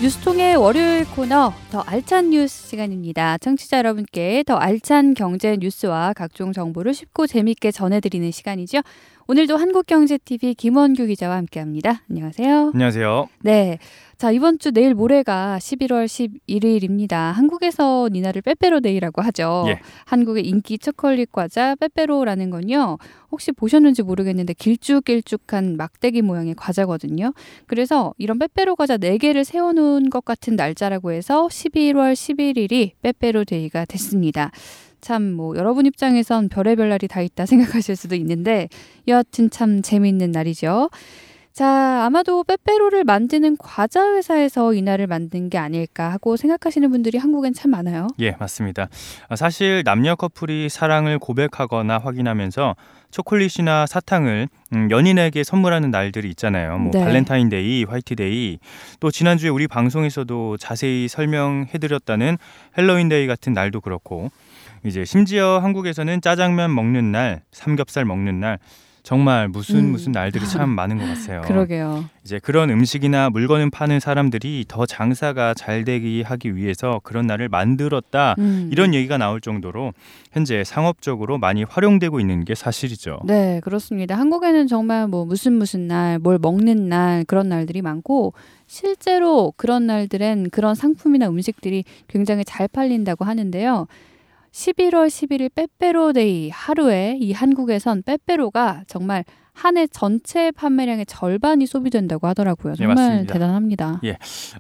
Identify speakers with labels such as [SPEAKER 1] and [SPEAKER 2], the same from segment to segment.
[SPEAKER 1] 뉴스통의 월요일 코너 더 알찬 뉴스 시간입니다. 청취자 여러분께 더 알찬 경제 뉴스와 각종 정보를 쉽고 재미있게 전해드리는 시간이죠. 오늘도 한국경제TV 김원규 기자와 함께합니다. 안녕하세요.
[SPEAKER 2] 안녕하세요.
[SPEAKER 1] 네, 자 이번 주 내일 모레가 11월 11일입니다. 한국에서 이날을 빼빼로데이라고 하죠.
[SPEAKER 2] 예.
[SPEAKER 1] 한국의 인기 초콜릿 과자 빼빼로라는 건요. 혹시 보셨는지 모르겠는데 길쭉길쭉한 막대기 모양의 과자거든요. 그래서 이런 빼빼로 과자 4개를 세워놓은 것 같은 날짜라고 해서 11월 11일이 빼빼로데이가 됐습니다. 참 여러분 입장에선 별의별 날이 다 있다 생각하실 수도 있는데 여하튼 참 재미있는 날이죠. 자, 아마도 빼빼로를 만드는 과자 회사에서 이 날을 만든 게 아닐까 하고 생각하시는 분들이 한국엔 참 많아요.
[SPEAKER 2] 예, 맞습니다. 사실 남녀 커플이 사랑을 고백하거나 확인하면서 초콜릿이나 사탕을 연인에게 선물하는 날들이 있잖아요.
[SPEAKER 1] 네.
[SPEAKER 2] 발렌타인데이, 화이트데이, 또 지난주에 우리 방송에서도 자세히 설명해드렸다는 헬로윈데이 같은 날도 그렇고, 이제 심지어 한국에서는 짜장면 먹는 날, 삼겹살 먹는 날, 정말 무슨 날들이 참 많은 것 같아요.
[SPEAKER 1] 그러게요.
[SPEAKER 2] 이제 그런 음식이나 물건을 파는 사람들이 더 장사가 잘 되게 하기 위해서 그런 날을 만들었다. 이런 얘기가 나올 정도로 현재 상업적으로 많이 활용되고 있는 게 사실이죠.
[SPEAKER 1] 네, 그렇습니다. 한국에는 정말 무슨 날, 뭘 먹는 날 그런 날들이 많고 실제로 그런 날들엔 그런 상품이나 음식들이 굉장히 잘 팔린다고 하는데요. 11월 11일 빼빼로데이 하루에 이 한국에선 빼빼로가 정말 한 해 전체 판매량의 절반이 소비된다고 하더라고요. 정말
[SPEAKER 2] 맞습니다.
[SPEAKER 1] 대단합니다.
[SPEAKER 2] 예,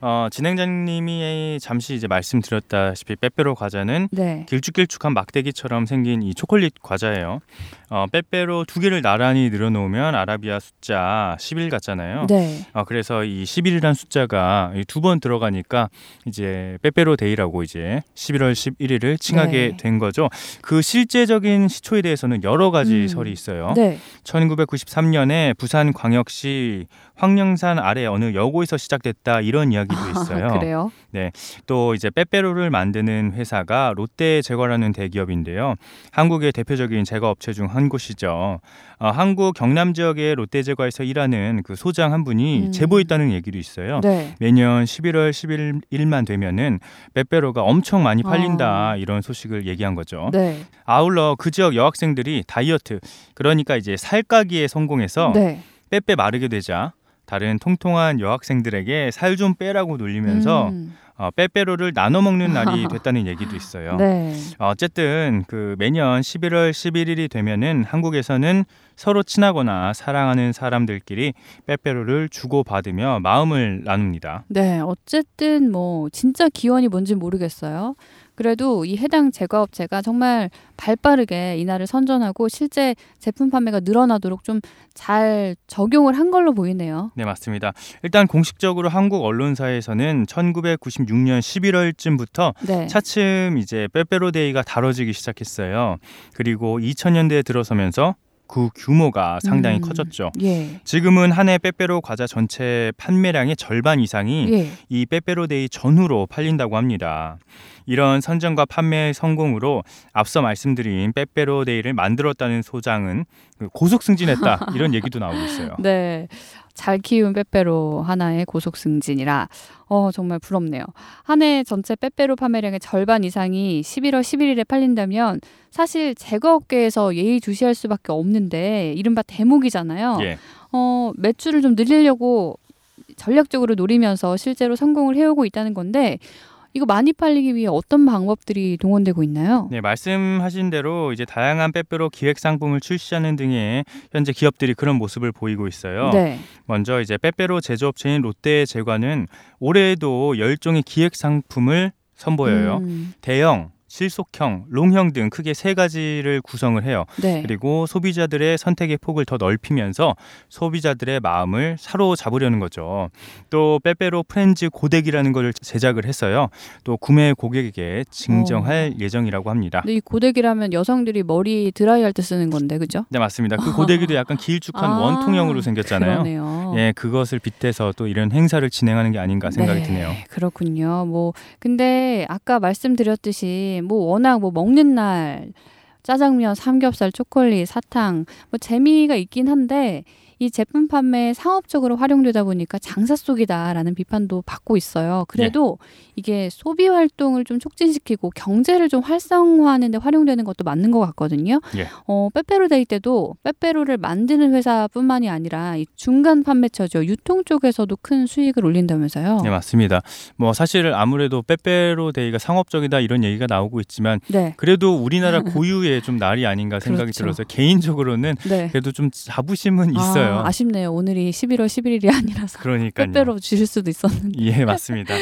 [SPEAKER 2] 진행자님이 잠시 이제 말씀드렸다시피 빼빼로 과자는
[SPEAKER 1] 네.
[SPEAKER 2] 길쭉길쭉한 막대기처럼 생긴 이 초콜릿 과자예요. 빼빼로 2개를 나란히 늘어놓으면 아라비아 숫자 11 같잖아요.
[SPEAKER 1] 네.
[SPEAKER 2] 그래서 이 11이라는 숫자가 2번 들어가니까 이제 빼빼로 데이라고 이제 11월 11일을 칭하게
[SPEAKER 1] 네.
[SPEAKER 2] 된 거죠. 그 실제적인 시초에 대해서는 여러 가지 설이 있어요.
[SPEAKER 1] 네.
[SPEAKER 2] 1993년에 부산광역시 황령산 아래 어느 여고에서 시작됐다 이런 이야기도 있어요.
[SPEAKER 1] 그래요?
[SPEAKER 2] 네, 또 이제 빼빼로를 만드는 회사가 롯데제과라는 대기업인데요. 한국의 대표적인 제과업체 중 한 곳이죠. 한국 경남 지역의 롯데제과에서 일하는 그 소장 한 분이 제보했다는 얘기도 있어요.
[SPEAKER 1] 네.
[SPEAKER 2] 매년 11월 11일만 되면은 빼빼로가 엄청 많이 팔린다 이런 소식을 얘기한 거죠.
[SPEAKER 1] 네.
[SPEAKER 2] 아울러 그 지역 여학생들이 다이어트, 그러니까 이제 살까기에 성공해서
[SPEAKER 1] 네.
[SPEAKER 2] 빼빼 마르게 되자 다른 통통한 여학생들에게 살 좀 빼라고 놀리면서 빼빼로를 나눠 먹는 날이 됐다는 얘기도 있어요.
[SPEAKER 1] 네.
[SPEAKER 2] 어쨌든 그 매년 11월 11일이 되면은 한국에서는 서로 친하거나 사랑하는 사람들끼리 빼빼로를 주고받으며 마음을 나눕니다.
[SPEAKER 1] 네, 어쨌든 진짜 기원이 뭔지 모르겠어요. 그래도 이 해당 제과업체가 정말 발빠르게 이날을 선전하고 실제 제품 판매가 늘어나도록 좀 잘 적용을 한 걸로 보이네요.
[SPEAKER 2] 네, 맞습니다. 일단 공식적으로 한국 언론사에서는 1996년 11월쯤부터
[SPEAKER 1] 네.
[SPEAKER 2] 차츰 이제 빼빼로데이가 다뤄지기 시작했어요. 그리고 2000년대에 들어서면서 그 규모가 상당히 커졌죠.
[SPEAKER 1] 예.
[SPEAKER 2] 지금은 한 해 빼빼로 과자 전체 판매량의 절반 이상이
[SPEAKER 1] 예.
[SPEAKER 2] 이 빼빼로데이 전후로 팔린다고 합니다. 이런 선전과 판매 성공으로 앞서 말씀드린 빼빼로데이를 만들었다는 소장은 고속 승진했다 이런 얘기도 나오고 있어요.
[SPEAKER 1] 네. 잘 키운 빼빼로 하나의 고속 승진이라 정말 부럽네요. 한 해 전체 빼빼로 판매량의 절반 이상이 11월 11일에 팔린다면 사실 제과업계에서 예의주시할 수밖에 없는데 이른바 대목이잖아요.
[SPEAKER 2] 예.
[SPEAKER 1] 매출을 좀 늘리려고 전략적으로 노리면서 실제로 성공을 해오고 있다는 건데 이거 많이 팔리기 위해 어떤 방법들이 동원되고 있나요?
[SPEAKER 2] 네, 말씀하신 대로 이제 다양한 빼빼로 기획 상품을 출시하는 등의 현재 기업들이 그런 모습을 보이고 있어요.
[SPEAKER 1] 네.
[SPEAKER 2] 먼저 이제 빼빼로 제조업체인 롯데제과는 올해에도 10종의 기획 상품을 선보여요. 대형, 실속형, 롱형 등 크게 3가지를 구성을 해요.
[SPEAKER 1] 네.
[SPEAKER 2] 그리고 소비자들의 선택의 폭을 더 넓히면서 소비자들의 마음을 사로잡으려는 거죠. 또 빼빼로 프렌즈 고데기라는 걸 제작을 했어요. 또 구매 고객에게 증정할 예정이라고 합니다.
[SPEAKER 1] 근데 이 고데기라면 여성들이 머리 드라이할 때 쓰는 건데, 그죠?
[SPEAKER 2] 네, 맞습니다. 그 고데기도 약간 길쭉한 원통형으로 생겼잖아요.
[SPEAKER 1] 그러네요.
[SPEAKER 2] 예, 그것을 빗대서 또 이런 행사를 진행하는 게 아닌가 생각이 드네요.
[SPEAKER 1] 그렇군요. 근데 아까 말씀드렸듯이 워낙 먹는 날 짜장면, 삼겹살, 초콜릿, 사탕 재미가 있긴 한데 이 제품 판매에 상업적으로 활용되다 보니까 장사 속이다라는 비판도 받고 있어요. 그래도 이게 소비 활동을 좀 촉진시키고 경제를 좀 활성화하는 데 활용되는 것도 맞는 것 같거든요. 빼빼로데이 때도 빼빼로를 만드는 회사뿐만이 아니라 이 중간 판매처죠. 유통 쪽에서도 큰 수익을 올린다면서요.
[SPEAKER 2] 네, 맞습니다. 뭐 사실 아무래도 빼빼로데이가 상업적이다 이런 얘기가 나오고 있지만 그래도 우리나라 고유의 좀 날이 아닌가 생각이 들어서 개인적으로는 그래도 좀 자부심은 있어요.
[SPEAKER 1] 아쉽네요. 오늘이 11월 11일이 아니라서
[SPEAKER 2] 그러니까요.
[SPEAKER 1] 빼빼로 주실 수도 있었는데.
[SPEAKER 2] 예, 맞습니다.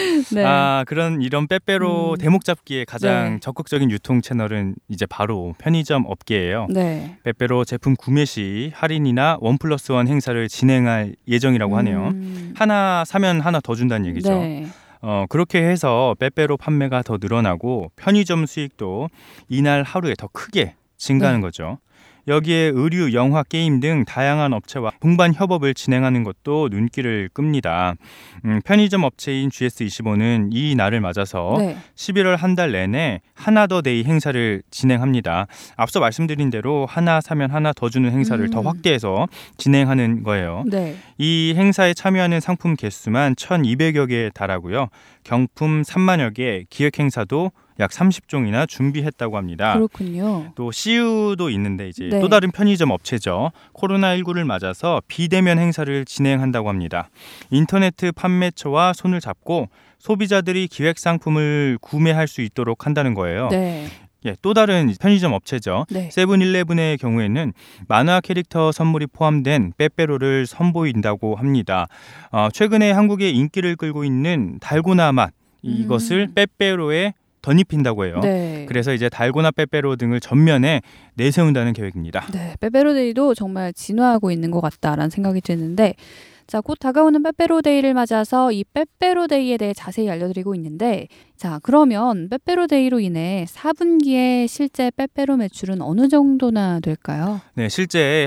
[SPEAKER 2] 이런 빼빼로 대목 잡기에 가장 적극적인 유통 채널은 이제 바로 편의점 업계예요. 빼빼로 제품 구매 시 할인이나 1+1 행사를 진행할 예정이라고 하네요. 하나 사면 하나 더 준다는 얘기죠. 그렇게 해서 빼빼로 판매가 더 늘어나고 편의점 수익도 이날 하루에 더 크게 증가하는 거죠. 여기에 의류, 영화, 게임 등 다양한 업체와 동반 협업을 진행하는 것도 눈길을 끕니다. 편의점 업체인 GS25는 이 날을 맞아서 11월 한 달 내내 하나 더 데이 행사를 진행합니다. 앞서 말씀드린 대로 하나 사면 하나 더 주는 행사를 더 확대해서 진행하는 거예요. 이 행사에 참여하는 상품 개수만 1,200여 개에 달하고요. 경품 3만여 개, 기획 행사도 약 30종이나 준비했다고 합니다.
[SPEAKER 1] 그렇군요.
[SPEAKER 2] 또 CU도 있는데 이제 또 다른 편의점 업체죠. 코로나19를 맞아서 비대면 행사를 진행한다고 합니다. 인터넷 판매처와 손을 잡고 소비자들이 기획 상품을 구매할 수 있도록 한다는 거예요. 또 다른 편의점 업체죠. 세븐일레븐의 경우에는 만화 캐릭터 선물이 포함된 빼빼로를 선보인다고 합니다. 최근에 한국의 인기를 끌고 있는 달고나 맛, 이것을 빼빼로에 덧입힌다고 해요. 그래서 이제 달고나 빼빼로 등을 전면에 내세운다는 계획입니다.
[SPEAKER 1] 빼빼로데이도 정말 진화하고 있는 것 같다라는 생각이 드는데 자, 곧 다가오는 빼빼로데이를 맞아서 이 빼빼로데이에 대해 자세히 알려드리고 있는데 자, 그러면 빼빼로데이로 인해 4분기에 실제 빼빼로 매출은 어느 정도나 될까요?
[SPEAKER 2] 네, 실제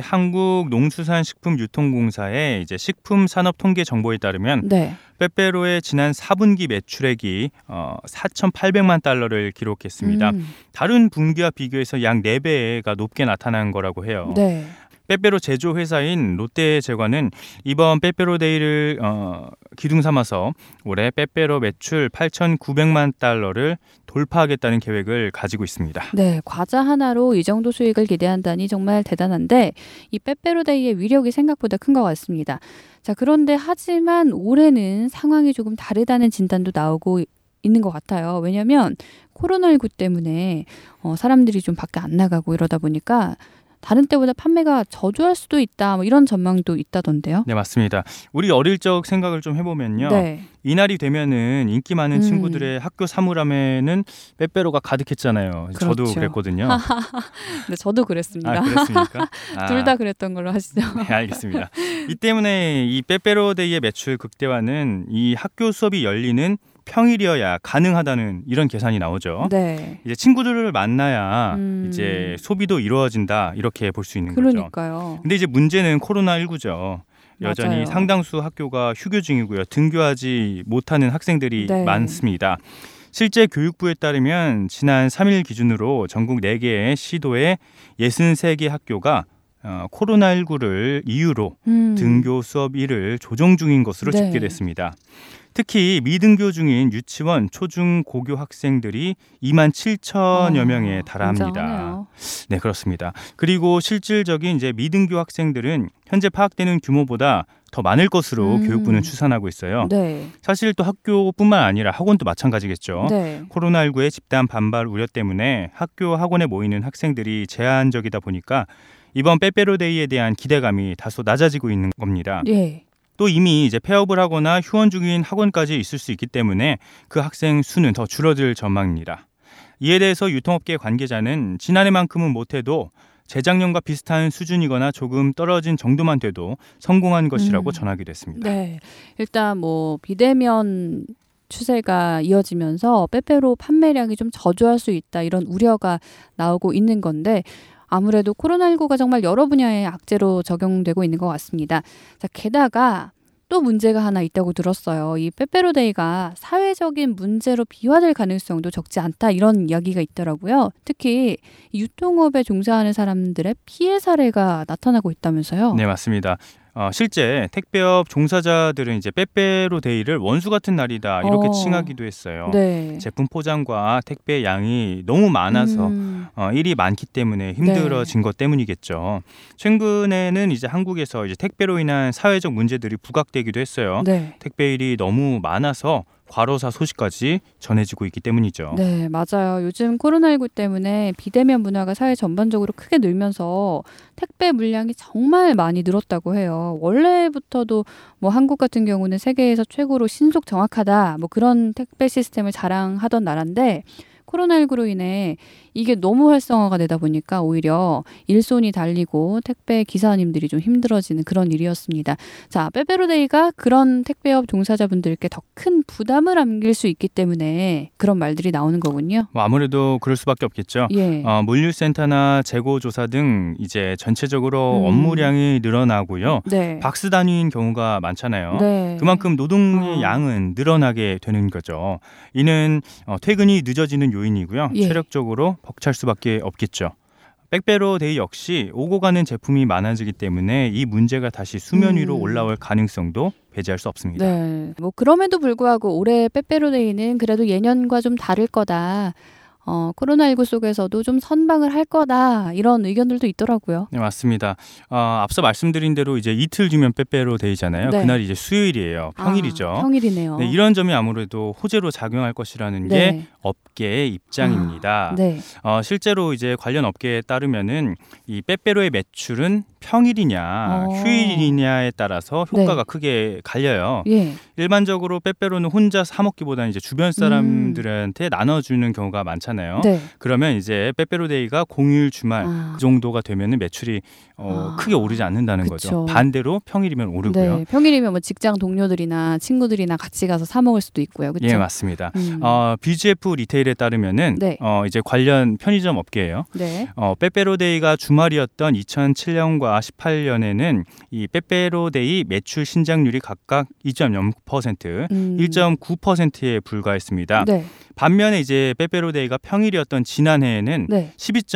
[SPEAKER 2] 한국농수산식품유통공사의 이제 식품산업통계 정보에 따르면 빼빼로의 지난 4분기 매출액이 4,800만 달러를 기록했습니다. 다른 분기와 비교해서 약 4배가 높게 나타난 거라고 해요. 빼빼로 제조 회사인 롯데제과는 이번 빼빼로데이를 기둥 삼아서 올해 빼빼로 매출 8,900만 달러를 돌파하겠다는 계획을 가지고 있습니다.
[SPEAKER 1] 과자 하나로 이 정도 수익을 기대한다니 정말 대단한데 이 빼빼로데이의 위력이 생각보다 큰 것 같습니다. 자, 그런데 하지만 올해는 상황이 조금 다르다는 진단도 나오고 있는 것 같아요. 왜냐하면 코로나19 때문에 사람들이 좀 밖에 안 나가고 이러다 보니까 다른 때보다 판매가 저조할 수도 있다. 뭐 이런 전망도 있다던데요.
[SPEAKER 2] 네, 맞습니다. 우리 어릴 적 생각을 좀 해보면요. 이날이 되면은 인기 많은 친구들의 학교 사물함에는 빼빼로가 가득했잖아요. 저도 그랬거든요.
[SPEAKER 1] 네, 저도 그랬습니다.
[SPEAKER 2] 그랬습니까?
[SPEAKER 1] 둘 다 그랬던 걸로 하시죠.
[SPEAKER 2] 네, 알겠습니다. 이 때문에 이 빼빼로데이의 매출 극대화는 이 학교 수업이 열리는 평일이어야 가능하다는 이런 계산이 나오죠. 이제 친구들을 만나야 이제 소비도 이루어진다 이렇게 볼 수 있는 거죠. 근데 이제 문제는 코로나19죠. 여전히 상당수 학교가 휴교 중이고요. 등교하지 못하는 학생들이 많습니다. 실제 교육부에 따르면 지난 3일 기준으로 전국 4개의 시도에 63개 학교가 코로나19를 이유로 등교 수업일을 조정 중인 것으로 집계됐습니다. 특히 미등교 중인 유치원, 초중, 고교 학생들이 27,000여 명에 달합니다. 네, 그렇습니다. 그리고 실질적인 이제 미등교 학생들은 현재 파악되는 규모보다 더 많을 것으로 교육부는 추산하고 있어요. 사실 또 학교뿐만 아니라 학원도 마찬가지겠죠. 코로나19의 집단 반발 우려 때문에 학교 학원에 모이는 학생들이 제한적이다 보니까 이번 빼빼로데이에 대한 기대감이 다소 낮아지고 있는 겁니다. 또 이미 이제 폐업을 하거나 휴원 중인 학원까지 있을 수 있기 때문에 그 학생 수는 더 줄어들 전망입니다. 이에 대해서 유통업계 관계자는 지난해만큼은 못해도 재작년과 비슷한 수준이거나 조금 떨어진 정도만 돼도 성공한 것이라고 전하기도 했습니다.
[SPEAKER 1] 일단 뭐 비대면 추세가 이어지면서 빼빼로 판매량이 좀 저조할 수 있다 이런 우려가 나오고 있는 건데 아무래도 코로나19가 정말 여러 분야의 악재로 적용되고 있는 것 같습니다. 자, 게다가 또 문제가 하나 있다고 들었어요. 이 빼빼로데이가 사회적인 문제로 비화될 가능성도 적지 않다 이런 이야기가 있더라고요. 특히 유통업에 종사하는 사람들의 피해 사례가 나타나고 있다면서요.
[SPEAKER 2] 네, 맞습니다. 실제 택배업 종사자들은 이제 빼빼로데이를 원수 같은 날이다 이렇게 칭하기도 했어요.
[SPEAKER 1] 네.
[SPEAKER 2] 제품 포장과 택배 양이 너무 많아서 일이 많기 때문에 힘들어진 것 때문이겠죠. 최근에는 이제 한국에서 이제 택배로 인한 사회적 문제들이 부각되기도 했어요.
[SPEAKER 1] 네.
[SPEAKER 2] 택배 일이 너무 많아서 과로사 소식까지 전해지고 있기 때문이죠.
[SPEAKER 1] 네, 맞아요. 요즘 코로나19 때문에 비대면 문화가 사회 전반적으로 크게 늘면서 택배 물량이 정말 많이 늘었다고 해요. 원래부터도 뭐 한국 같은 경우는 세계에서 최고로 신속 정확하다 뭐 그런 택배 시스템을 자랑하던 나라인데 코로나19로 인해 이게 너무 활성화가 되다 보니까 오히려 일손이 달리고 택배 기사님들이 좀 힘들어지는 그런 일이었습니다. 자, 빼빼로데이가 그런 택배업 종사자분들께 더 큰 부담을 안길 수 있기 때문에 그런 말들이 나오는 거군요.
[SPEAKER 2] 아무래도 그럴 수밖에 없겠죠.
[SPEAKER 1] 예.
[SPEAKER 2] 물류센터나 재고조사 등 이제 전체적으로 업무량이 늘어나고요.
[SPEAKER 1] 네.
[SPEAKER 2] 박스 단위인 경우가 많잖아요.
[SPEAKER 1] 네.
[SPEAKER 2] 그만큼 노동의 양은 늘어나게 되는 거죠. 이는 퇴근이 늦어지는 요인이고요.
[SPEAKER 1] 예.
[SPEAKER 2] 체력적으로 벅찰 수밖에 없겠죠. 빼빼로데이 역시 오고 가는 제품이 많아지기 때문에 이 문제가 다시 수면 위로 올라올 가능성도 배제할 수 없습니다.
[SPEAKER 1] 네. 뭐 그럼에도 불구하고 올해 빼빼로데이는 그래도 예년과 좀 다를 거다. 코로나19 속에서도 좀 선방을 할 거다. 이런 의견들도 있더라고요.
[SPEAKER 2] 네, 맞습니다. 앞서 말씀드린 대로 이제 이틀 뒤면 빼빼로데이잖아요.
[SPEAKER 1] 네.
[SPEAKER 2] 그날이 이제 수요일이에요. 평일이죠.
[SPEAKER 1] 평일이네요.
[SPEAKER 2] 네, 이런 점이 아무래도 호재로 작용할 것이라는
[SPEAKER 1] 네.
[SPEAKER 2] 게 업계의 입장입니다.
[SPEAKER 1] 네.
[SPEAKER 2] 실제로 이제 관련 업계에 따르면은 이 빼빼로의 매출은 평일이냐 휴일이냐에 따라서 효과가 크게 갈려요.
[SPEAKER 1] 예.
[SPEAKER 2] 일반적으로 빼빼로는 혼자 사 먹기보다는 이제 주변 사람들한테 나눠주는 경우가 많잖아요.
[SPEAKER 1] 네.
[SPEAKER 2] 그러면 이제 빼빼로데이가 공휴일 주말 그 정도가 되면은 매출이 크게 오르지 않는다는
[SPEAKER 1] 그쵸.
[SPEAKER 2] 거죠. 반대로 평일이면 오르고요.
[SPEAKER 1] 네. 평일이면 뭐 직장 동료들이나 친구들이나 같이 가서 사 먹을 수도 있고요. 그렇죠?
[SPEAKER 2] 예, 맞습니다. BGF 리테일에 따르면은
[SPEAKER 1] 네.
[SPEAKER 2] 이제 관련 편의점 업계예요.
[SPEAKER 1] 네.
[SPEAKER 2] 빼빼로데이가 주말이었던 2007년과 18년에는 이 빼빼로데이 매출 신장률이 각각 2.0%, 1.9%에 불과했습니다.
[SPEAKER 1] 네.
[SPEAKER 2] 반면에 이제 빼빼로데이가 평일이었던 지난해에는
[SPEAKER 1] 네.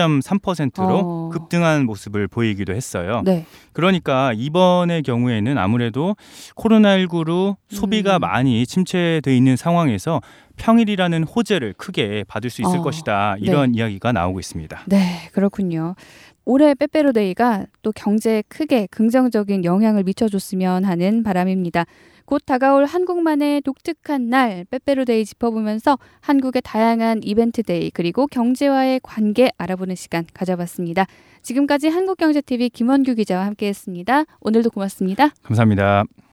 [SPEAKER 2] 12.3%로 급등한 모습을 보이기도 했어요.
[SPEAKER 1] 네.
[SPEAKER 2] 그러니까 이번의 경우에는 아무래도 코로나19로 소비가 많이 침체되어 있는 상황에서 평일이라는 호재를 크게 받을 수 있을 것이다. 이런 이야기가 나오고 있습니다.
[SPEAKER 1] 네, 그렇군요. 올해 빼빼로데이가 또 경제에 크게 긍정적인 영향을 미쳐줬으면 하는 바람입니다. 곧 다가올 한국만의 독특한 날 빼빼로데이 짚어보면서 한국의 다양한 이벤트데이 그리고 경제와의 관계 알아보는 시간 가져봤습니다. 지금까지 한국경제TV 김원규 기자와 함께했습니다. 오늘도 고맙습니다.
[SPEAKER 2] 감사합니다.